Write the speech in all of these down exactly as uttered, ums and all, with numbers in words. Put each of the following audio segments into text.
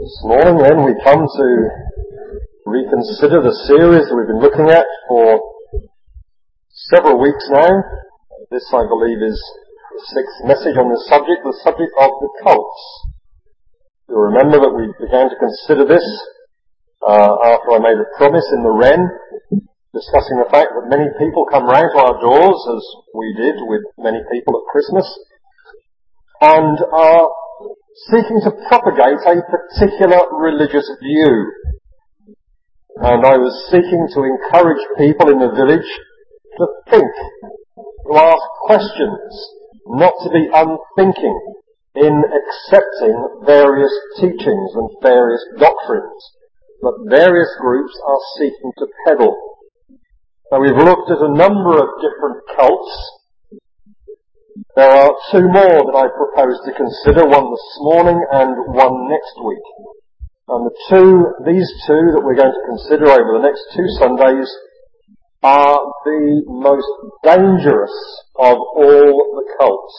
This morning then we come to reconsider the series that we've been looking at for several weeks now. This, I believe, is the sixth message on this subject, the subject of the cults. You'll remember that we began to consider this uh, after I made a promise in the Wren, discussing the fact that many people come round to our doors, as we did with many people at Christmas, and are seeking to propagate a particular religious view. And I was seeking to encourage people in the village to think, to ask questions, not to be unthinking in accepting various teachings and various doctrines that various groups are seeking to peddle. Now, we've looked at a number of different cults. There are two more that I propose to consider, one this morning and one next week. And the two, these two that we're going to consider over the next two Sundays are the most dangerous of all the cults.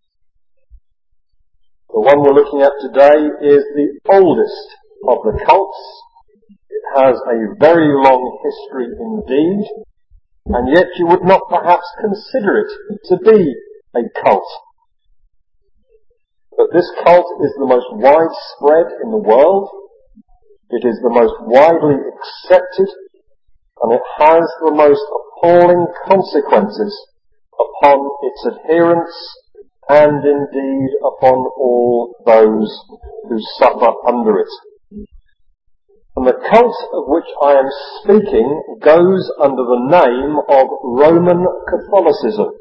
The one we're looking at today is the oldest of the cults. It has a very long history indeed, and yet you would not perhaps consider it to be a cult. But this cult is the most widespread in the world. It is the most widely accepted, and it has the most appalling consequences upon its adherents and indeed upon all those who suffer under it. And the cult of which I am speaking goes under the name of Roman Catholicism.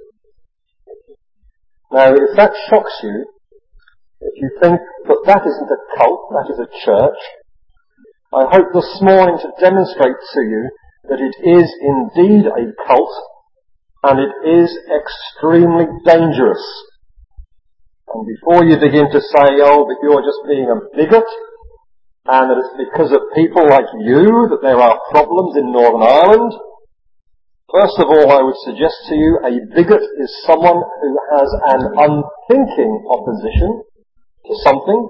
Now, if that shocks you, if you think that that isn't a cult, that is a church, I hope this morning to demonstrate to you that it is indeed a cult, and it is extremely dangerous. And before you begin to say, oh, but you're just being a bigot, and that it's because of people like you that there are problems in Northern Ireland, first of all, I would suggest to you a bigot is someone who has an unthinking opposition to something.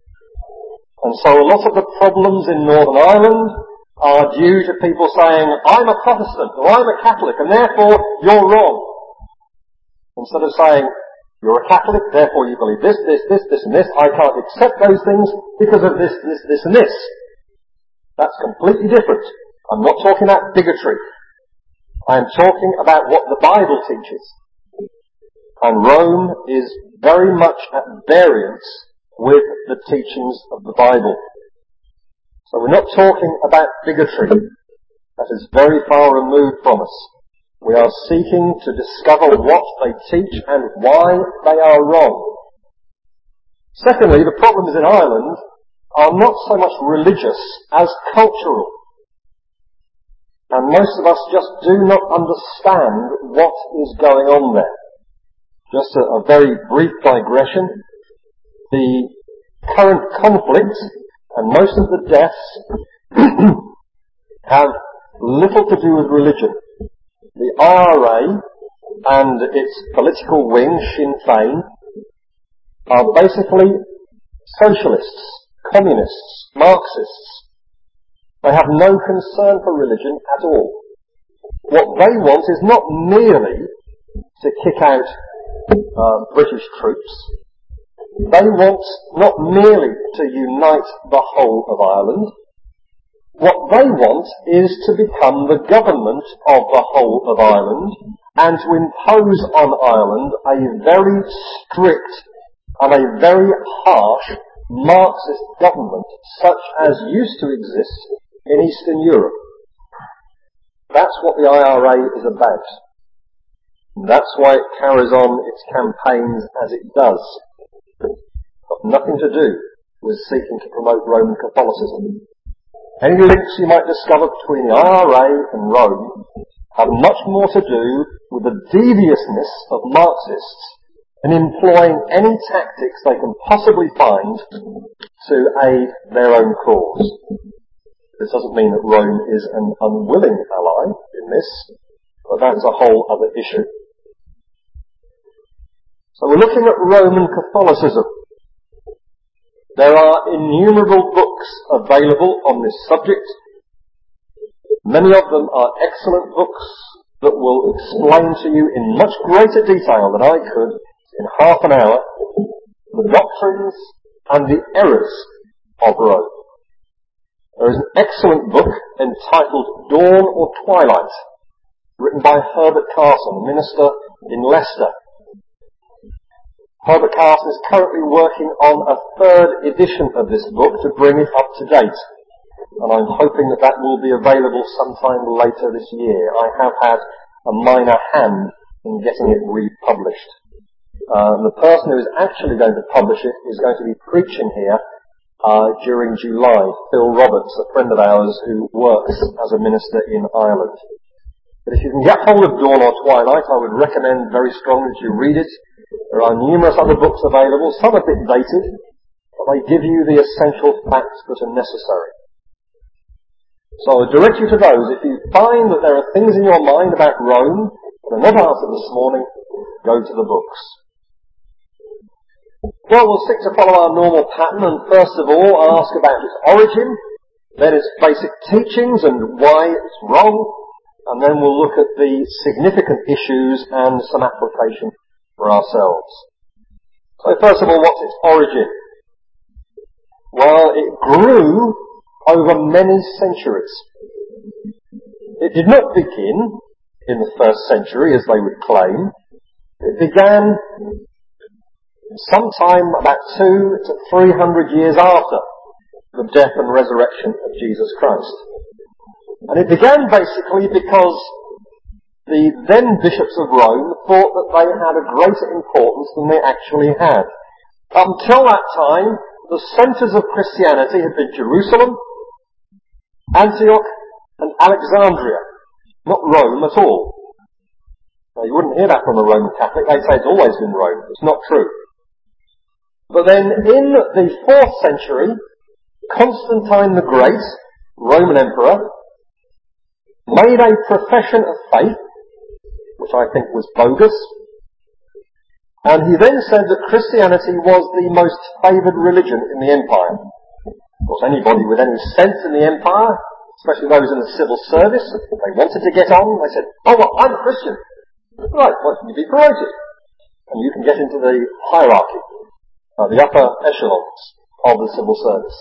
And so a lot of the problems in Northern Ireland are due to people saying, I'm a Protestant or I'm a Catholic and therefore you're wrong. Instead of saying, you're a Catholic, therefore you believe this, this, this, this and this, I can't accept those things because of this, this, this and this. That's completely different. I'm not talking about bigotry. I am talking about what the Bible teaches. And Rome is very much at variance with the teachings of the Bible. So we're not talking about bigotry. That is very far removed from us. We are seeking to discover what they teach and why they are wrong. Secondly, the problems in Ireland are not so much religious as cultural. And most of us just do not understand what is going on there. Just a, a very brief digression. The current conflict and most of the deaths have little to do with religion. The I R A and its political wing, Sinn Féin, are basically socialists, communists, Marxists. They have no concern for religion at all. What they want is not merely to kick out uh, British troops. They want not merely to unite the whole of Ireland. What they want is to become the government of the whole of Ireland and to impose on Ireland a very strict and a very harsh Marxist government such as used to exist in Eastern Europe. That's what the I R A is about. And that's why it carries on its campaigns as it does. Got nothing to do with seeking to promote Roman Catholicism. Any links you might discover between the I R A and Rome have much more to do with the deviousness of Marxists in employing any tactics they can possibly find to aid their own cause. This doesn't mean that Rome is an unwilling ally in this, but that's a whole other issue. So we're looking at Roman Catholicism. There are innumerable books available on this subject. Many of them are excellent books that will explain to you in much greater detail than I could in half an hour the doctrines and the errors of Rome. There is an excellent book entitled Dawn or Twilight, written by Herbert Carson, minister in Leicester. Herbert Carson is currently working on a third edition of this book to bring it up to date, and I'm hoping that that will be available sometime later this year. I have had a minor hand in getting it republished. Uh, the person who is actually going to publish it is going to be preaching here uh, during July, Phil Roberts, a friend of ours who works as a minister in Ireland. But if you can get hold of Dawn or Twilight, I would recommend very strongly that you read it. There are numerous other books available, some a bit dated, but they give you the essential facts that are necessary. So I direct you to those. If you find that there are things in your mind about Rome that are not answered this morning, go to the books. Well, we'll stick to follow our normal pattern and first of all ask about its origin, then its basic teachings and why it's wrong, and then we'll look at the significant issues and some application for ourselves. So first of all, what's its origin? Well, it grew over many centuries. It did not begin in the first century, as they would claim. It began sometime about two to three hundred years after the death and resurrection of Jesus Christ. And it began basically because the then bishops of Rome thought that they had a greater importance than they actually had. Up until that time, the centres of Christianity had been Jerusalem, Antioch, and Alexandria, not Rome at all. Now, you wouldn't hear that from a Roman Catholic. They'd say it's always been Rome. It's not true. But then in the fourth century, Constantine the Great, Roman Emperor, made a profession of faith, which I think was bogus, and he then said that Christianity was the most favoured religion in the empire. Of course, anybody with any sense in the empire, especially those in the civil service, if they wanted to get on, they said, oh, well, I'm a Christian. Right, why don't you be promoted? And you can get into the hierarchy, uh, the upper echelons of the civil service.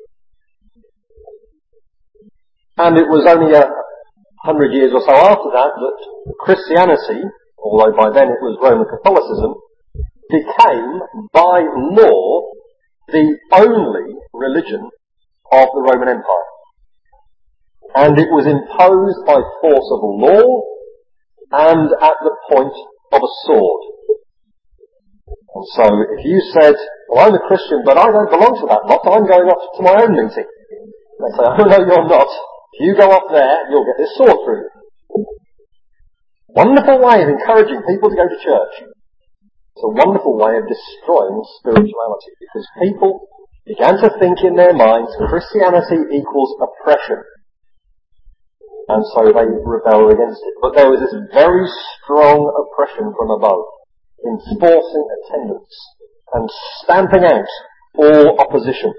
And it was only a hundred years or so after that that Christianity, although by then it was Roman Catholicism, became by law the only religion of the Roman Empire. And it was imposed by force of law and at the point of a sword. And so if you said, well, I'm a Christian, but I don't belong to that lot, I'm going off to my own meeting. They say, oh no, you're not. If you go up there, you'll get this sword through you. Wonderful way of encouraging people to go to church. It's a wonderful way of destroying spirituality, because people began to think in their minds Christianity equals oppression. And so they rebelled against it. But there was this very strong oppression from above, enforcing attendance and stamping out all opposition.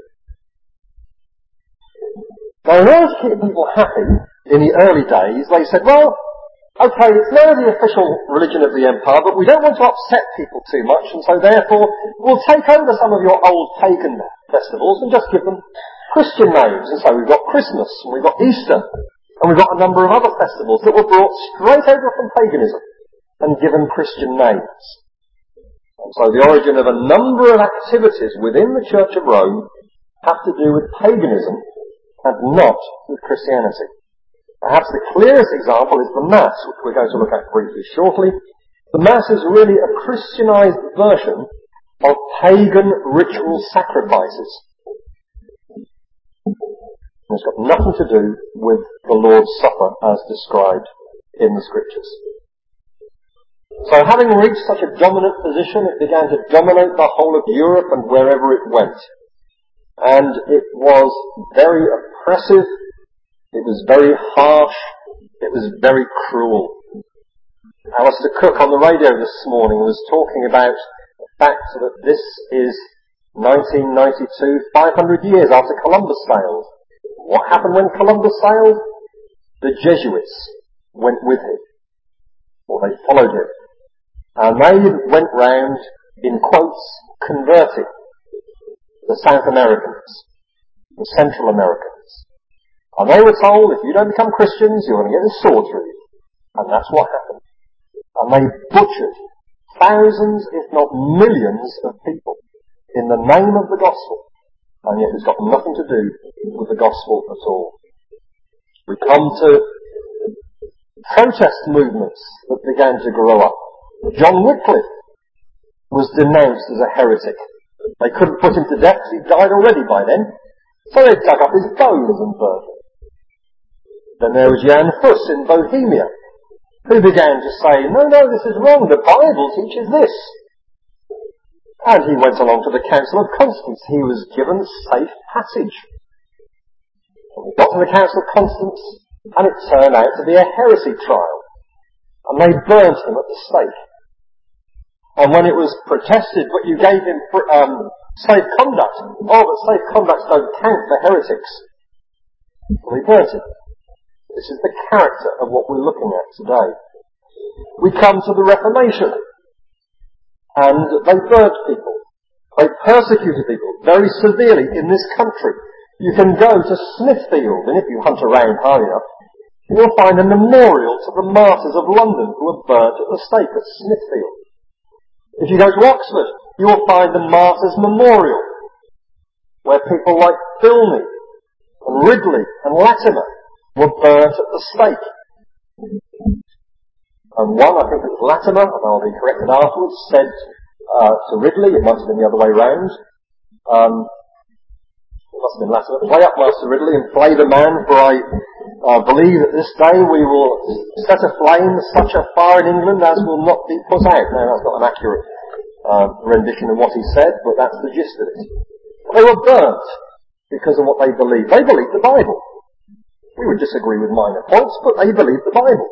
Now, in order to keep people happy in the early days, they said, well, okay, it's now the official religion of the empire, but we don't want to upset people too much, and so therefore we'll take over some of your old pagan festivals and just give them Christian names. And so we've got Christmas, and we've got Easter, and we've got a number of other festivals that were brought straight over from paganism and given Christian names. And so the origin of a number of activities within the Church of Rome have to do with paganism and not with Christianity. Perhaps the clearest example is the Mass, which we're going to look at briefly shortly. The Mass is really a Christianized version of pagan ritual sacrifices. It's got nothing to do with the Lord's Supper as described in the Scriptures. So having reached such a dominant position, it began to dominate the whole of Europe and wherever it went. And it was very oppressive, it was very harsh, it was very cruel. Alistair Cook on the radio this morning was talking about the fact that this is nineteen ninety-two, five hundred years after Columbus sailed. What happened when Columbus sailed? The Jesuits went with him, or they followed him, and they went round, in quotes, converting the South Americans, the Central Americans. And they were told, if you don't become Christians, you're going to get a sword through you. And that's what happened. And they butchered thousands, if not millions, of people in the name of the gospel. And yet it's got nothing to do with the gospel at all. We come to protest movements that began to grow up. John Wycliffe was denounced as a heretic. They couldn't put him to death because he died already by then. So they dug up his bones and burned them. Then there was Jan Hus in Bohemia, who began to say, no, no, this is wrong, the Bible teaches this. And he went along to the Council of Constance. He was given safe passage. And he got to the Council of Constance, and it turned out to be a heresy trial. And they burnt him at the stake. And when it was protested, but you gave him um, safe conduct, oh, but safe conducts don't count for heretics. So they burnt him. This is the character of what we're looking at today. We come to the Reformation. And they burnt people. They persecuted people very severely in this country. You can go to Smithfield, and if you hunt around hard enough, you'll find a memorial to the martyrs of London who were burnt at the stake at Smithfield. If you go to Oxford, you will find the Martyrs' Memorial, where people like Filney and Ridley and Latimer were burnt at the stake. And one, I think it was Latimer, and I'll be corrected afterwards, said uh, to Ridley, it might have been the other way round, um, it must have been Latimer, play up, Master Ridley, and play the man, for I uh, believe that this day we will set aflame such a fire in England as will not be put out. Now, that's not an accurate uh, rendition of what he said, but that's the gist of it. They were burnt because of what they believed. They believed the Bible. We would disagree with minor points, but they believed the Bible.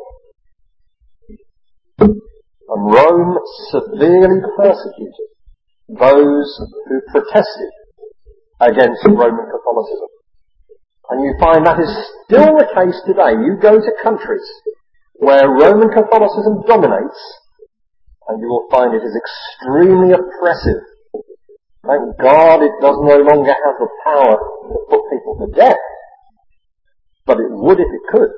And Rome severely persecuted those who protested against Roman Catholicism. And you find that is still the case today. You go to countries where Roman Catholicism dominates, and you will find it is extremely oppressive. Thank God it does no longer have the power to put people to death. But it would if it could.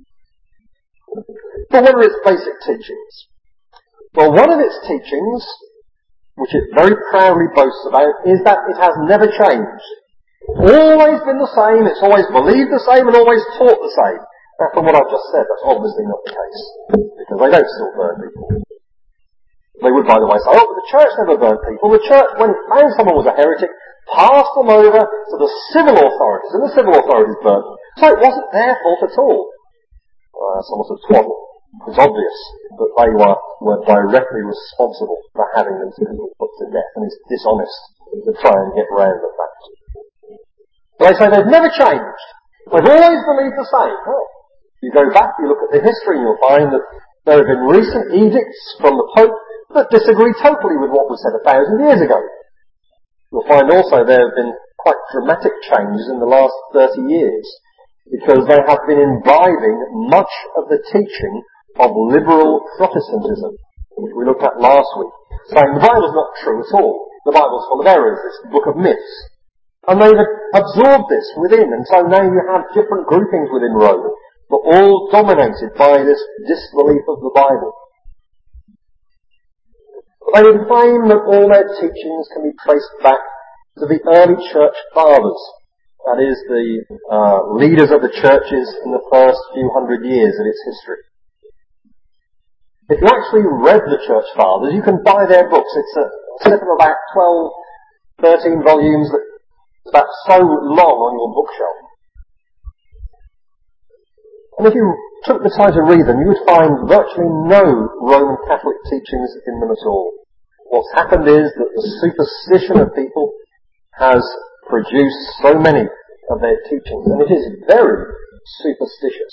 But what are its basic teachings? Well, one of its teachings, which it very proudly boasts about, is that it has never changed. Always been the same, it's always believed the same, and always taught the same. Now, from what I've just said, that's obviously not the case, because they don't still burn people. They would, by the way, say, oh, but the church never burned people. The church, when it found someone was a heretic, passed them over to the civil authorities, and the civil authorities burnt them. So it wasn't their fault at all. Well, that's almost a twaddle. It's obvious that they were, were directly responsible for having these people put to death, and it's dishonest to try and get round the fact. They say they've never changed. They've always believed the same. Well, you go back, you look at the history, and you'll find that there have been recent edicts from the Pope that disagree totally with what was said a thousand years ago. You'll find also there have been quite dramatic changes in the last thirty years, because they have been imbibing much of the teaching of liberal Protestantism, which we looked at last week, saying the Bible's not true at all. The Bible's full of errors, it's the book of myths. And they've absorbed this within, and so now you have different groupings within Rome, but all dominated by this disbelief of the Bible. They would claim that all their teachings can be traced back to the early church fathers, that is, the uh, leaders of the churches in the first few hundred years of its history. If you actually read the church fathers, you can buy their books. It's a set of about twelve, thirteen volumes that it's about so long on your bookshelf. And if you took the time to read them, you would find virtually no Roman Catholic teachings in them at all. What's happened is that the superstition of people has produced so many of their teachings, and it is very superstitious.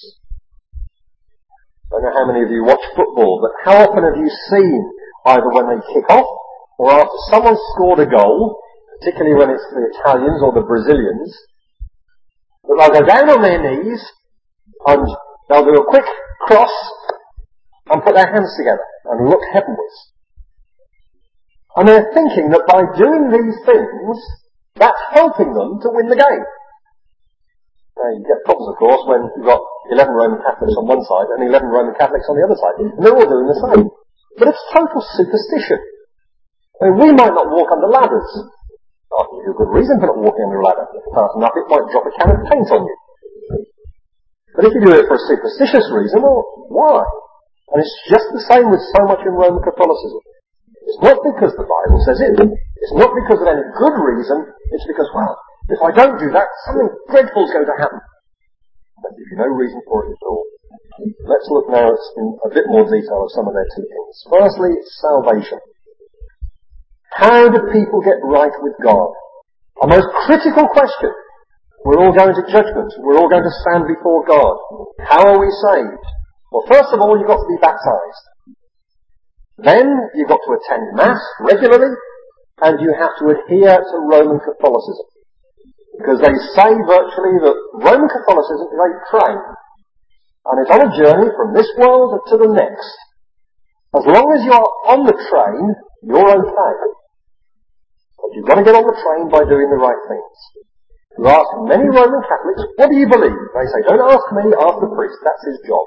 I don't know how many of you watch football, but how often have you seen, either when they kick off, or after someone scored a goal, particularly when it's the Italians or the Brazilians, that they'll go down on their knees and they'll do a quick cross and put their hands together and look heavenwards. And they're thinking that by doing these things, that's helping them to win the game. Now, you get problems, of course, when you've got eleven Roman Catholics on one side and eleven Roman Catholics on the other side. And they're all doing the same. But it's total superstition. I mean, we might not walk under ladders. I'll give you a good reason for not walking under a ladder. If you pass enough, it might drop a can of paint on you. But if you do it for a superstitious reason, well, why? And it's just the same with so much in Roman Catholicism. It's not because the Bible says it. It's not because of any good reason. It's because, well, if I don't do that, something dreadful is going to happen. There'll be no reason for it at all. Let's look now at in a bit more detail of some of their teachings. Firstly, salvation. How do people get right with God? A most critical question. We're all going to judgment. We're all going to stand before God. How are we saved? Well, first of all, you've got to be baptized. Then, you've got to attend Mass regularly, and you have to adhere to Roman Catholicism. Because they say virtually that Roman Catholicism is a train, and it's on a journey from this world to the next. As long as you're on the train, you're okay. But you've got to get on the train by doing the right things. You ask many Roman Catholics, what do you believe? They say, don't ask me, ask the priest. That's his job.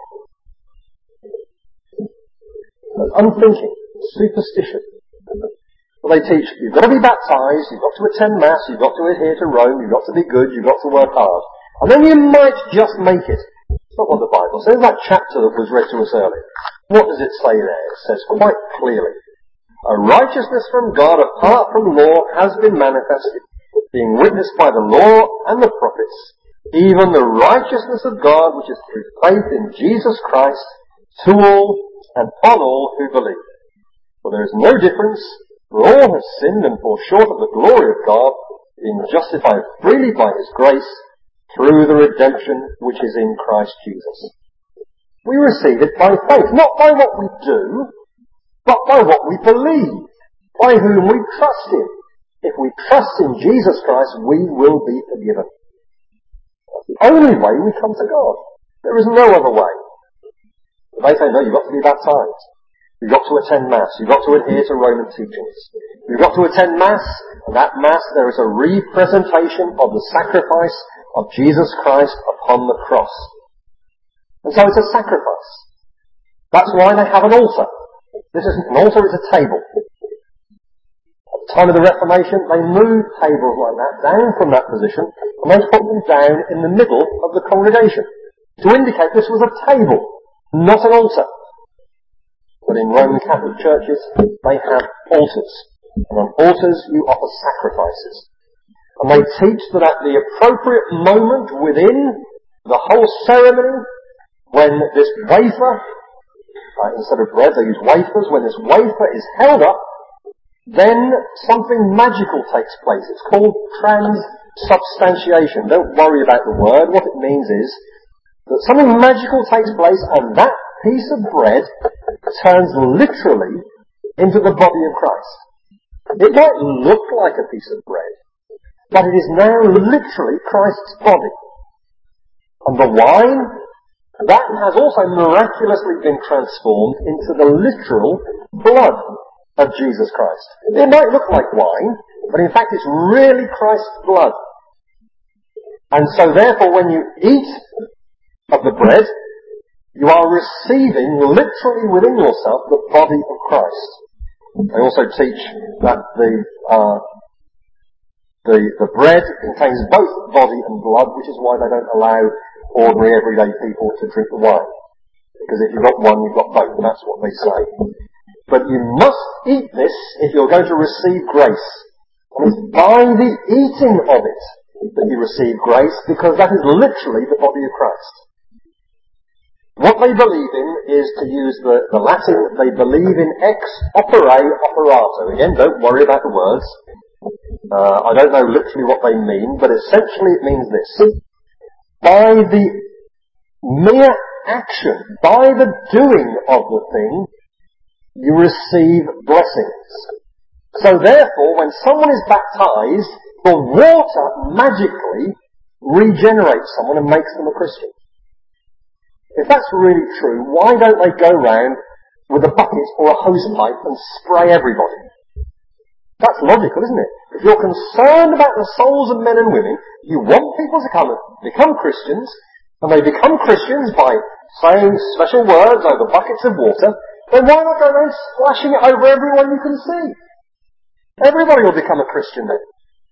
That's unthinking, superstition. Well, they teach, you've got to be baptized, you've got to attend Mass, you've got to adhere to Rome, you've got to be good, you've got to work hard. And then you might just make it. It's not what the Bible says. That chapter that was read to us earlier. What does it say there? It says quite clearly, a righteousness from God apart from law has been manifested, being witnessed by the law and the prophets, even the righteousness of God which is through faith in Jesus Christ, to all and on all who believe. For there is no difference, for all have sinned and fall short of the glory of God, being justified freely by His grace, through the redemption which is in Christ Jesus. We receive it by faith, not by what we do, but by what we believe, by whom we trust in. If we trust in Jesus Christ, we will be forgiven. That's the only way we come to God. There is no other way. But they say, no, you've got to be baptized. You've got to attend Mass. You've got to adhere to Roman teachings. You've got to attend Mass, and at Mass there is a representation of the sacrifice of Jesus Christ upon the cross. And so it's a sacrifice. That's why they have an altar. This isn't an altar, it's a table. At the time of the Reformation, they moved tables like that down from that position, and they put them down in the middle of the congregation to indicate this was a table, not an altar. But in Roman Catholic churches, they have altars. And on altars, you offer sacrifices. And they teach that at the appropriate moment within the whole ceremony, when this wafer, uh, instead of bread, they use wafers, when this wafer is held up, then something magical takes place. It's called transubstantiation. Don't worry about the word. What it means is that something magical takes place, and that piece of bread turns literally into the body of Christ. It might look like a piece of bread, but it is now literally Christ's body. And the wine, that has also miraculously been transformed into the literal blood of Jesus Christ. It might look like wine, but in fact it's really Christ's blood. And so therefore when you eat of the bread, you are receiving literally within yourself the body of Christ. They also teach that the uh, the the bread contains both body and blood, which is why they don't allow ordinary everyday people to drink the wine. Because if you've got one, you've got both, and that's what they say. But you must eat this if you're going to receive grace. And it's by the eating of it that you receive grace, because that is literally the body of Christ. What they believe in is, to use the, the Latin, they believe in ex opere operato. Again, don't worry about the words. Uh, I don't know literally what they mean, but essentially it means this. By the mere action, by the doing of the thing, you receive blessings. So therefore, when someone is baptized, the water magically regenerates someone and makes them a Christian. If that's really true, why don't they go round with a bucket or a hose pipe and spray everybody? That's logical, isn't it? If you're concerned about the souls of men and women, you want people to come and become Christians, and they become Christians by saying special words over buckets of water, then why not go around splashing it over everyone you can see? Everybody will become a Christian then.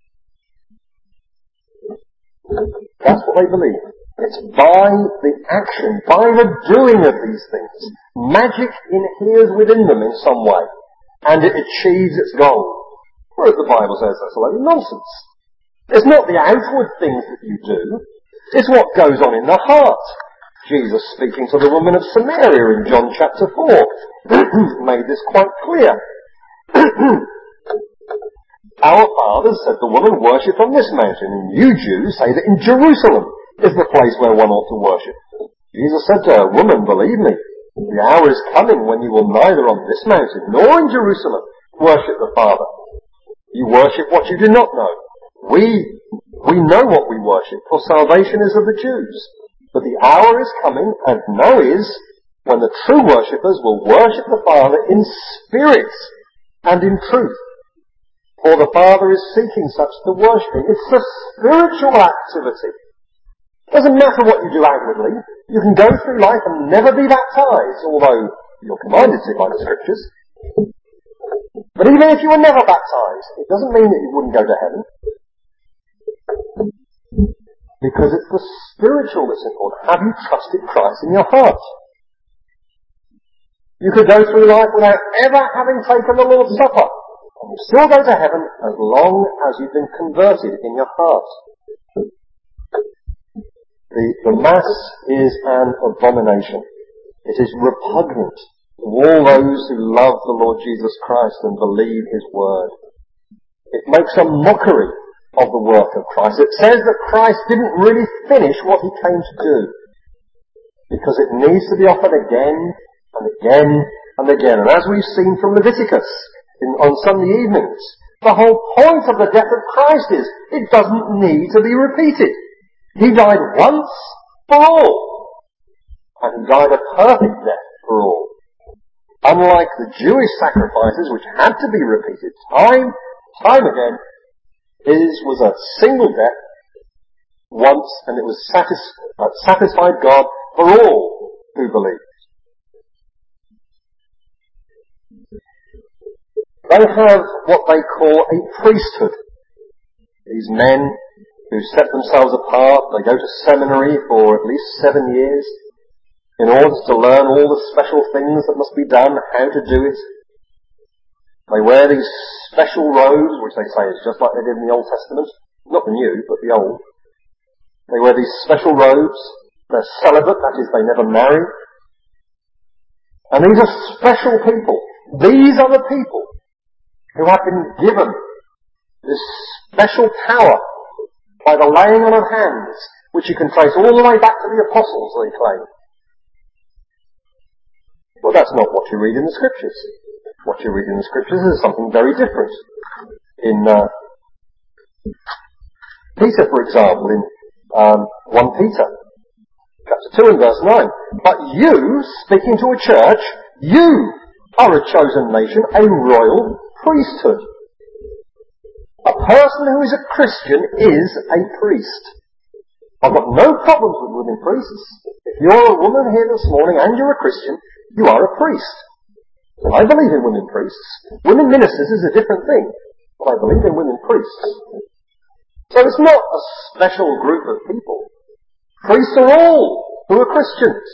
That's what they believe. It's by the action, by the doing of these things. Magic inheres within them in some way, and it achieves its goal. Whereas the Bible says that's a load of nonsense. It's not the outward things that you do, it's what goes on in the heart. Jesus, speaking to the woman of Samaria in John chapter four, made this quite clear. Our fathers, said the woman, worship on this mountain, and you Jews say that in Jerusalem is the place where one ought to worship. Jesus said to her, Woman, believe me, the hour is coming when you will neither on this mountain nor in Jerusalem worship the Father. You worship what you do not know. We, we know what we worship, for salvation is of the Jews. But the hour is coming, and now is, when the true worshippers will worship the Father in spirit and in truth. For the Father is seeking such to worship Him. It's a spiritual activity. It doesn't matter what you do outwardly. You can go through life and never be baptized, although you're commanded to by the Scriptures. But even if you were never baptized, it doesn't mean that you wouldn't go to heaven. Because it's the spiritual that's important. Have you trusted Christ in your heart? You could go through life without ever having taken the Lord's Supper, and you still go to heaven as long as you've been converted in your heart. The, the Mass is an abomination. It is repugnant to all those who love the Lord Jesus Christ and believe His word. It makes a mockery of the work of Christ. It says that Christ didn't really finish what He came to do, because it needs to be offered again and again and again. And as we've seen from Leviticus in, on Sunday evenings, the whole point of the death of Christ is it doesn't need to be repeated. He died once for all, and He died a perfect death for all. Unlike the Jewish sacrifices, which had to be repeated time, time again, His was a single death, once, and it was satis- uh, satisfied God for all who believed. They have what they call a priesthood. These men who set themselves apart, they go to seminary for at least seven years in order to learn all the special things that must be done, how to do it. They wear these special robes, which they say is just like they did in the Old Testament. Not the New, but the Old. They wear these special robes. They're celibate, that is, they never marry. And these are special people. These are the people who have been given this special power by the laying on of hands, which you can trace all the way back to the apostles, they claim. Well, that's not what you read in the Scriptures. What you read in the Scriptures is something very different. In uh, Peter, for example, in um, First Peter, chapter two and verse nine. But you, speaking to a church, you are a chosen nation, a royal priesthood. A person who is a Christian is a priest. I've got no problems with women priests. If you're a woman here this morning and you're a Christian, you are a priest. And I believe in women priests. Women ministers is a different thing, but I believe in women priests. So it's not a special group of people. Priests are all who are Christians.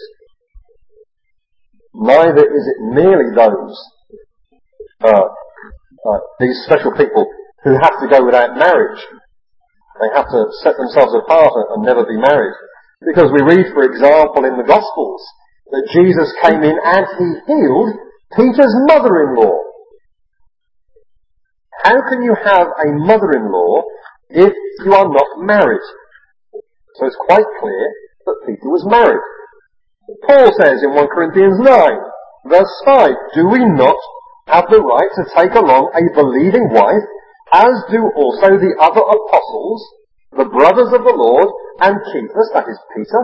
Neither is it merely those, uh, uh, these special people who have to go without marriage. They have to set themselves apart and never be married. Because we read, for example, in the Gospels, that Jesus came in and He healed Peter's mother-in-law. How can you have a mother-in-law if you are not married? So it's quite clear that Peter was married. Paul says in First Corinthians nine, verse five, do we not have the right to take along a believing wife, as do also the other apostles, the brothers of the Lord, and Cephas, that is Peter.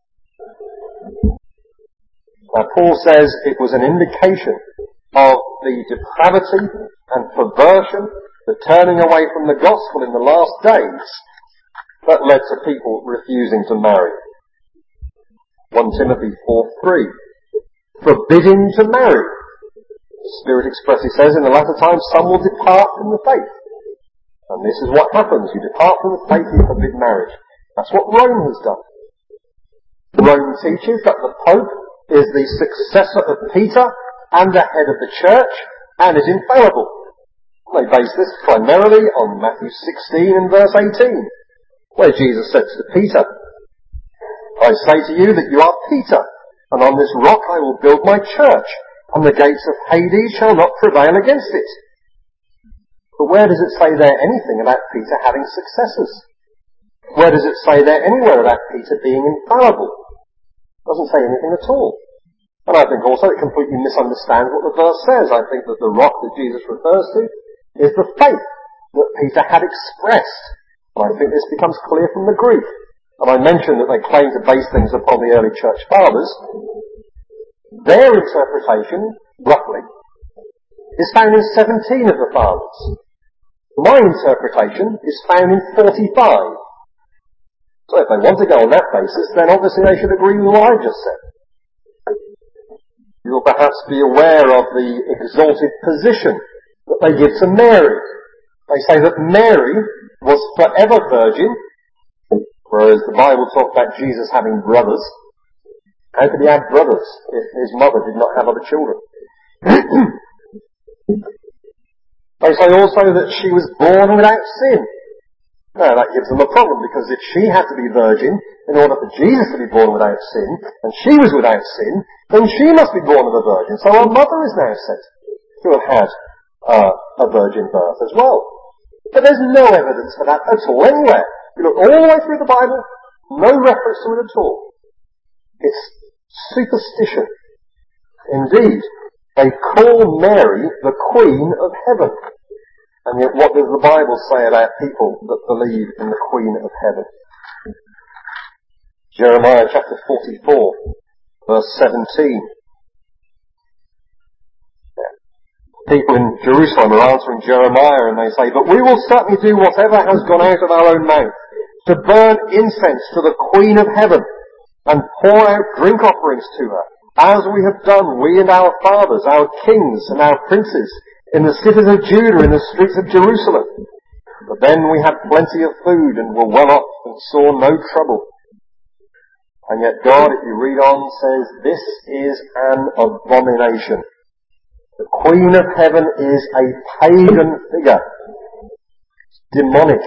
Now Paul says it was an indication of the depravity and perversion, the turning away from the gospel in the last days that led to people refusing to marry. First Timothy four three, forbidding to marry. The Spirit expressly says in the latter times some will depart from the faith. And this is what happens. You depart from the faith, you forbid marriage. That's what Rome has done. Rome teaches that the Pope is the successor of Peter and the head of the church and is infallible. They base this primarily on Matthew sixteen and verse eighteen, where Jesus said to Peter, I say to you that you are Peter, and on this rock I will build my church, and the gates of Hades shall not prevail against it. But where does it say there anything about Peter having successors? Where does it say there anywhere about Peter being infallible? It doesn't say anything at all. And I think also it completely misunderstands what the verse says. I think that the rock that Jesus refers to is the faith that Peter had expressed. And I think this becomes clear from the Greek. And I mentioned that they claim to base things upon the early church fathers. Their interpretation, roughly, is found in seventeen of the fathers. My interpretation is found in forty-five. So if they want to go on that basis, then obviously they should agree with what I've just said. You'll perhaps be aware of the exalted position that they give to Mary. They say that Mary was forever virgin, whereas the Bible talks about Jesus having brothers. How could he have brothers if his mother did not have other children? They say also that she was born without sin. Now that gives them a problem, because if she had to be virgin in order for Jesus to be born without sin, and she was without sin, then she must be born of a virgin. So her mother is now said to have had uh, a virgin birth as well. But there's no evidence for that at all anywhere. You look all the way through the Bible, no reference to it at all. It's superstition. Indeed, they call Mary the Queen of Heaven. And yet what does the Bible say about people that believe in the Queen of Heaven? Jeremiah chapter forty-four, verse seventeen. People in Jerusalem are answering Jeremiah and they say, but we will certainly do whatever has gone out of our own mouth, to burn incense to the Queen of Heaven, and pour out drink offerings to her, as we have done, we and our fathers, our kings and our princes, in the cities of Judah, in the streets of Jerusalem. But then we had plenty of food and were well off and saw no trouble. And yet God, if you read on, says this is an abomination. The Queen of Heaven is a pagan figure. It's demonic.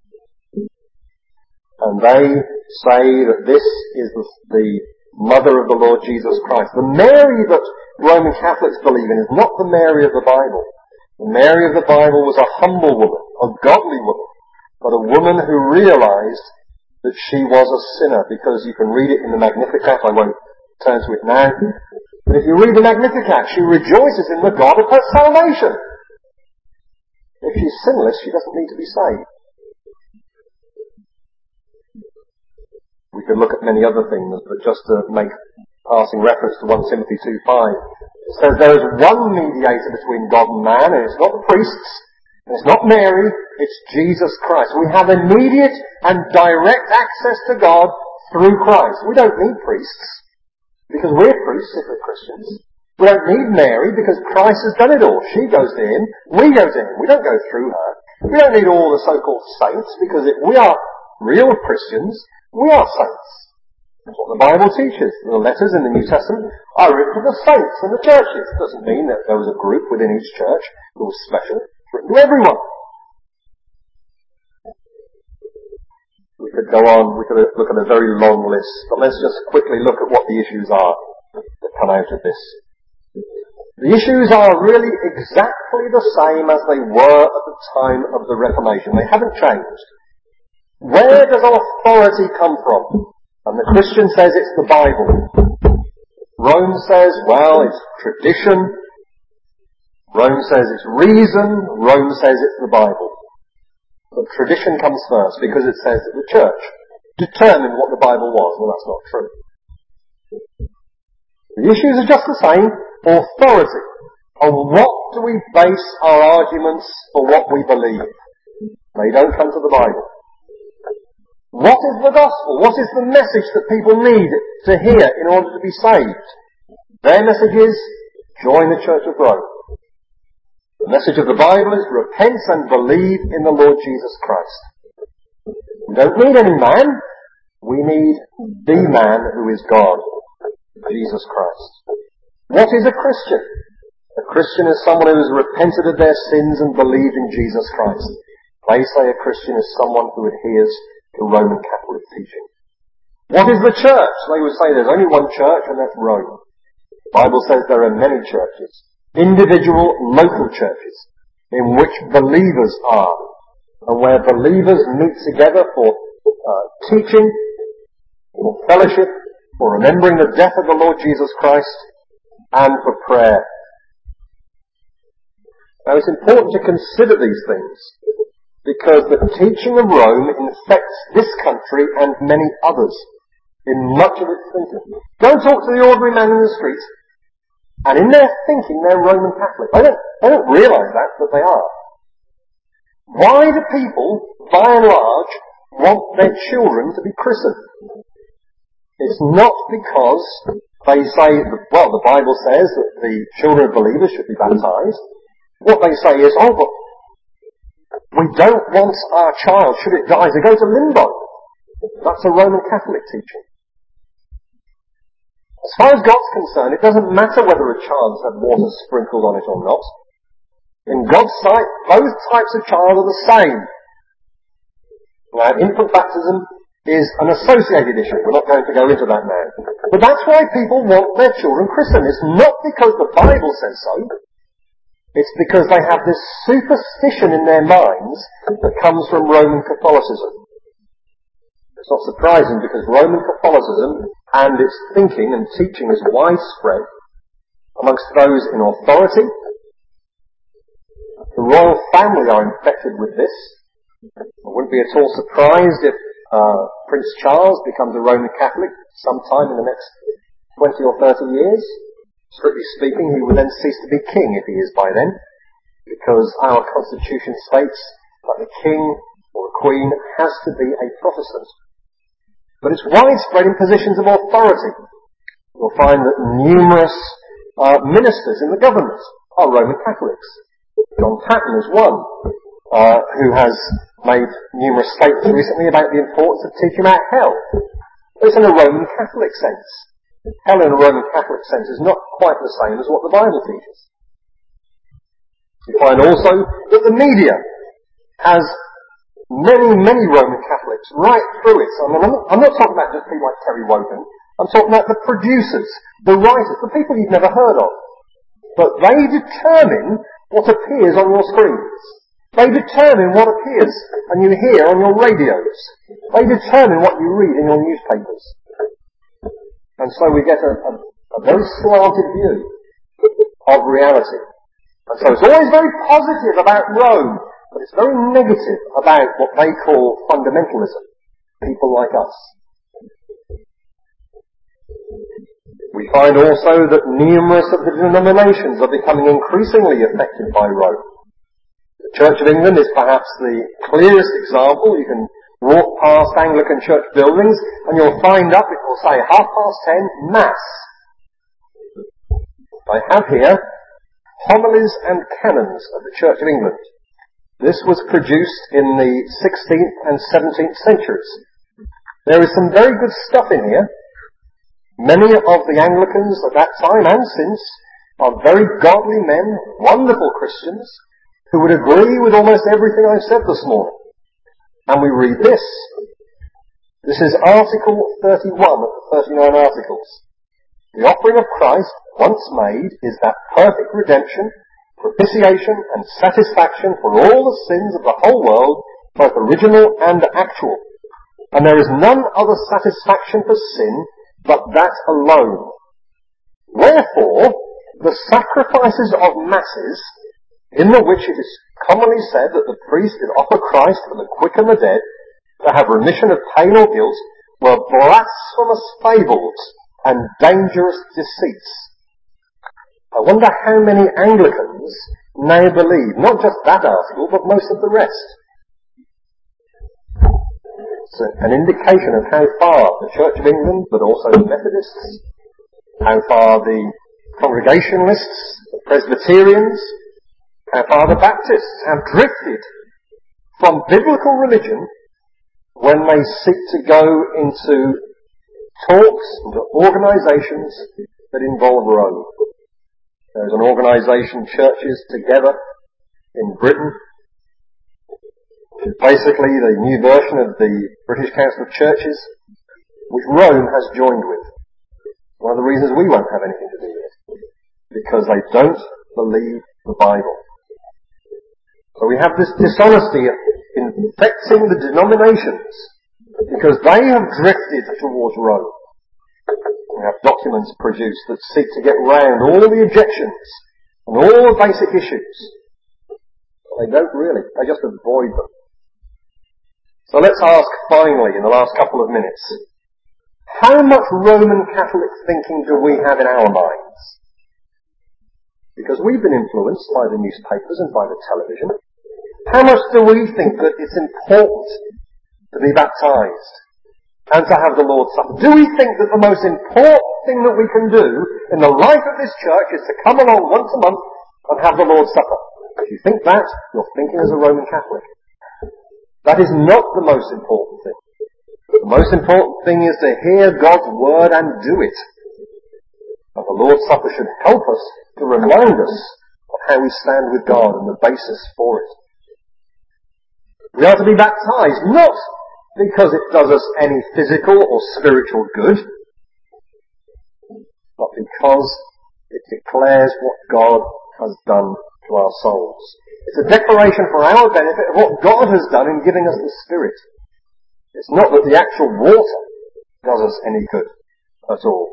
And they say that this is the, the mother of the Lord Jesus Christ. The Mary that Roman Catholics believe in is not the Mary of the Bible. The Mary of the Bible was a humble woman, a godly woman, but a woman who realized that she was a sinner, because you can read it in the Magnificat. I won't turn to it now. But if you read the Magnificat, she rejoices in the God of her salvation. If she's sinless, she doesn't need to be saved. We could look at many other things, but just to make passing reference to First Timothy two five, it says there is one mediator between God and man, and it's not the priests, and it's not Mary, it's Jesus Christ. We have immediate and direct access to God through Christ. We don't need priests, because we're priests if we're Christians. We don't need Mary, because Christ has done it all. She goes to him, we go to him. We don't go through her. We don't need all the so-called saints, because if we are real Christians, we are saints. That's what the Bible teaches. The letters in the New Testament are written to the saints and the churches. It doesn't mean that there was a group within each church who was special. It's written to everyone. We could go on, we could look at a very long list, but let's just quickly look at what the issues are that come out of this. The issues are really exactly the same as they were at the time of the Reformation. They haven't changed. Where does authority come from? And the Christian says it's the Bible. Rome says, well, it's tradition. Rome says it's reason, Rome says it's the Bible. But tradition comes first because it says that the church determined what the Bible was. Well, that's not true. The issues are just the same. Authority. On what do we base our arguments for what we believe? They don't come to the Bible. What is the gospel? What is the message that people need to hear in order to be saved? Their message is, join the Church of Rome. The message of the Bible is, repent and believe in the Lord Jesus Christ. We don't need any man. We need the man who is God, Jesus Christ. What is a Christian? A Christian is someone who has repented of their sins and believed in Jesus Christ. They say a Christian is someone who adheres to Roman Catholic teaching. What is the church? They would say there's only one church, and that's Rome. The Bible says there are many churches, individual local churches, in which believers are, and where believers meet together for uh, teaching, for fellowship, for remembering the death of the Lord Jesus Christ, and for prayer. Now it's important to consider these things, because the teaching of Rome infects this country and many others in much of its thinking. Go and talk to the ordinary man in the street, and in their thinking they're Roman Catholic. They don't, they don't realise that, but they are. Why do people, by and large, want their children to be christened? It's not because they say, well, the Bible says that the children of believers should be baptised. What they say is, oh, but we don't want our child, should it die, to go to limbo. That's a Roman Catholic teaching. As far as God's concerned, it doesn't matter whether a child's had water sprinkled on it or not. In God's sight, both types of child are the same. Now, infant baptism is an associated issue. We're not going to go into that now. But that's why people want their children christened. It's not because the Bible says so. It's because they have this superstition in their minds that comes from Roman Catholicism. It's not surprising because Roman Catholicism and its thinking and teaching is widespread amongst those in authority. The royal family are infected with this. I wouldn't be at all surprised if uh, Prince Charles becomes a Roman Catholic sometime in the next twenty or thirty years. Strictly speaking, he would then cease to be king if he is by then, because our constitution states that the king or the queen has to be a Protestant. But it's widespread in positions of authority. You'll find that numerous uh, ministers in the government are Roman Catholics. John Paton is one, uh, who has made numerous statements recently about the importance of teaching about hell. But it's in a Roman Catholic sense. Hell in a Roman Catholic sense is not quite the same as what the Bible teaches. You find also that the media has many, many Roman Catholics right through it. I mean, I'm, not, I'm not talking about just people like Terry Wogan. I'm talking about the producers, the writers, the people you've never heard of. But they determine what appears on your screens. They determine what appears and you hear on your radios. They determine what you read in your newspapers. And so we get a, a, a very slanted view of reality. And so it's always very positive about Rome, but it's very negative about what they call fundamentalism. People like us. We find also that numerous of the denominations are becoming increasingly affected by Rome. The Church of England is perhaps the clearest example. You can walk past Anglican church buildings and you'll find up, it will say half past ten, Mass. I have here Homilies and Canons of the Church of England. This was produced in the sixteenth and seventeenth centuries. There is some very good stuff in here. Many of the Anglicans at that time and since are very godly men, wonderful Christians, who would agree with almost everything I've said this morning. And we read this. This is Article thirty-one of the thirty-nine Articles. The offering of Christ, once made, is that perfect redemption, propitiation and satisfaction for all the sins of the whole world, both original and actual. And there is none other satisfaction for sin but that alone. Wherefore, the sacrifices of masses in the which it is commonly said that the priest did offer Christ for the quick and the dead, to have remission of pain or guilt, were blasphemous fables and dangerous deceits. I wonder how many Anglicans now believe not just that article, but most of the rest. It's an indication of how far the Church of England, but also the Methodists, how far the Congregationalists, the Presbyterians, how far the Baptists have drifted from biblical religion when they seek to go into talks, into organisations that involve Rome. There's an organisation, Churches Together, in Britain, which is basically the new version of the British Council of Churches, which Rome has joined with. One of the reasons we won't have anything to do with it, because they don't believe the Bible. So we have this dishonesty infecting the denominations, because they have drifted towards Rome. We have documents produced that seek to get round all the objections and all the basic issues. They don't really. They just avoid them. So let's ask finally, in the last couple of minutes, how much Roman Catholic thinking do we have in our minds? Because we've been influenced by the newspapers and by the television. How much do we think that it's important to be baptized and to have the Lord's Supper? Do we think that the most important thing that we can do in the life of this church is to come along once a month and have the Lord's Supper? If you think that, you're thinking as a Roman Catholic. That is not the most important thing. The most important thing is to hear God's Word and do it. And the Lord's Supper should help us to remind us of how we stand with God and the basis for it. We are to be baptized, not because it does us any physical or spiritual good, but because it declares what God has done to our souls. It's a declaration for our benefit of what God has done in giving us the Spirit. It's not that the actual water does us any good at all.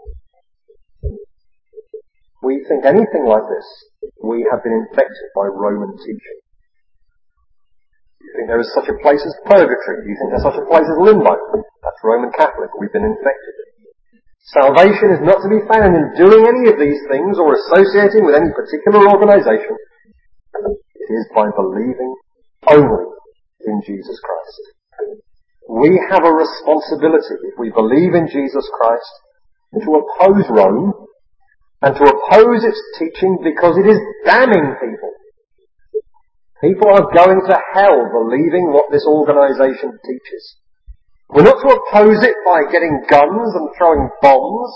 We think anything like this, we have been infected by Roman teaching. You think there is such a place as purgatory? You think there's such a place as limbo? That's Roman Catholic. We've been infected. Salvation is not to be found in doing any of these things or associating with any particular organisation. It is by believing only in Jesus Christ. We have a responsibility, if we believe in Jesus Christ, to oppose Rome and to oppose its teaching because it is damning people. People are going to hell believing what this organisation teaches. We're not to oppose it by getting guns and throwing bombs.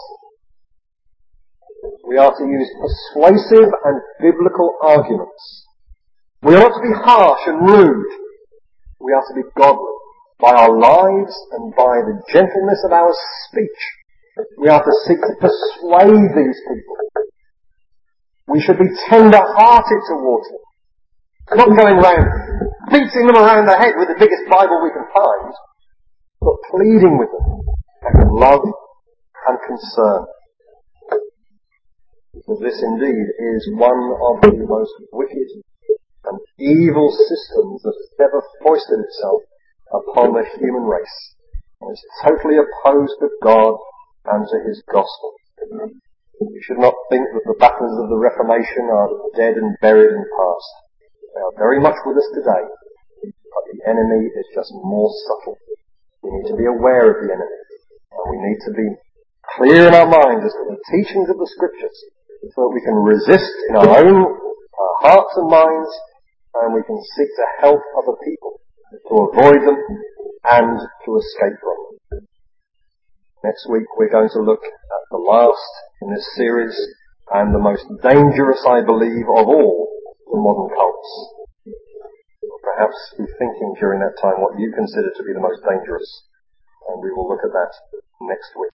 We are to use persuasive and biblical arguments. We are not to be harsh and rude. We are to be godly by our lives and by the gentleness of our speech. We are to seek to persuade these people. We should be tender-hearted towards them. Not going round beating them around the head with the biggest Bible we can find, but pleading with them out of love and concern. Because this indeed is one of the most wicked and evil systems that has ever foisted itself upon the human race. And is totally opposed to God and to His gospel. We should not think that the battles of the Reformation are dead and buried and past. They are very much with us today, but the enemy is just more subtle. We need to be aware of the enemy, and we need to be clear in our minds as to the teachings of the Scriptures, so that we can resist in our own our hearts and minds, and we can seek to help other people to avoid them and to escape from them. Next week we're going to look at the last in this series, and the most dangerous, I believe, of all the modern cults. Perhaps be thinking during that time what you consider to be the most dangerous, and we will look at that next week.